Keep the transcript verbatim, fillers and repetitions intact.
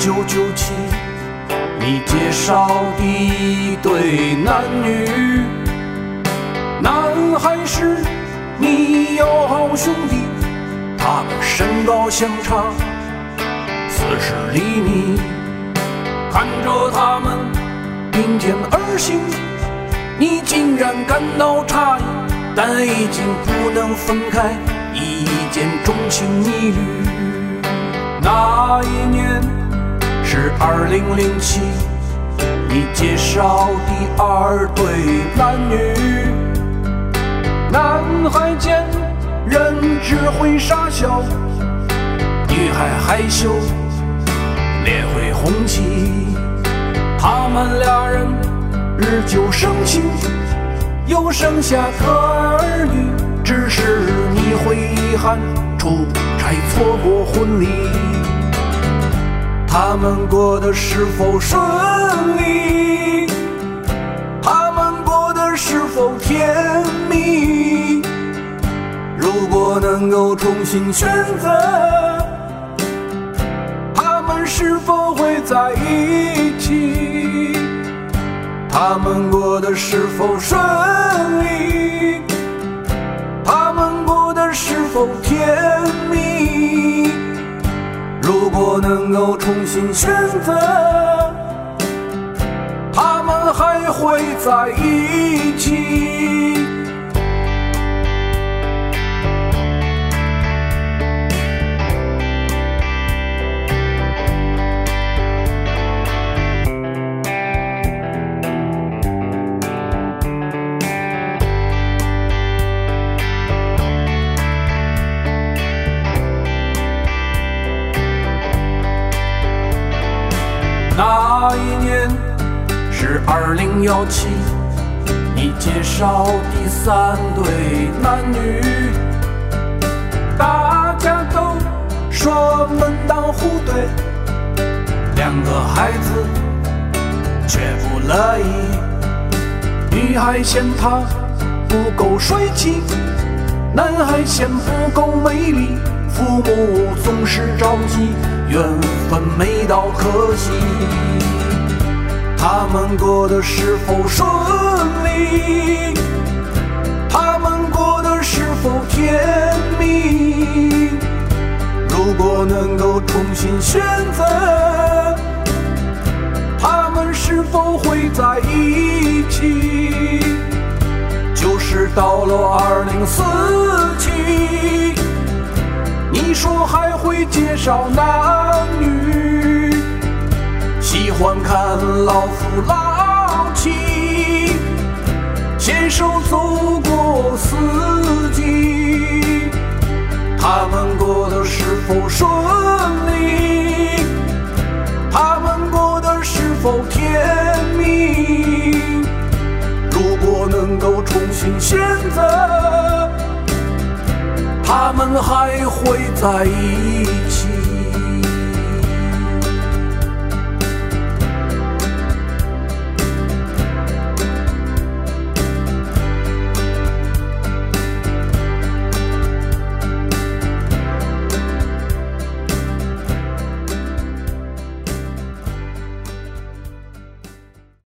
九九七，你介绍的一对男女，男孩是你要好兄弟，他们身高相差四十厘米，看着他们并肩而行，你竟然感到诧异，但已经不能分开，一见钟情一缕。那一年是二零零七，你介绍第二对男女，男孩见人只会傻笑，女孩害羞脸会红起，他们俩人日久生情，又生下个儿女，只是你会遗憾出差错过婚礼。他们过得是否顺利？他们过得是否甜蜜？如果能够重新选择，他们是否会在一起？他们过得是否顺利？他们过得是否甜蜜？如果能够重新选择，他们还会在一起。那一年是二零一七，你介绍第三对男女，大家都说门当户对，两个孩子却不乐意，女孩嫌他不够帅气，男孩嫌不够美丽，父母总是着急，缘分没到可惜。他们过得是否顺利？他们过得是否甜蜜？如果能够重新选择，他们是否会在一起？就是到了二零四七，你说还会介绍男女，喜欢看老夫老妻牵手走过四季，他们过得是否顺利？他们过得是否甜蜜？如果能够重新选择，他们还会在一起。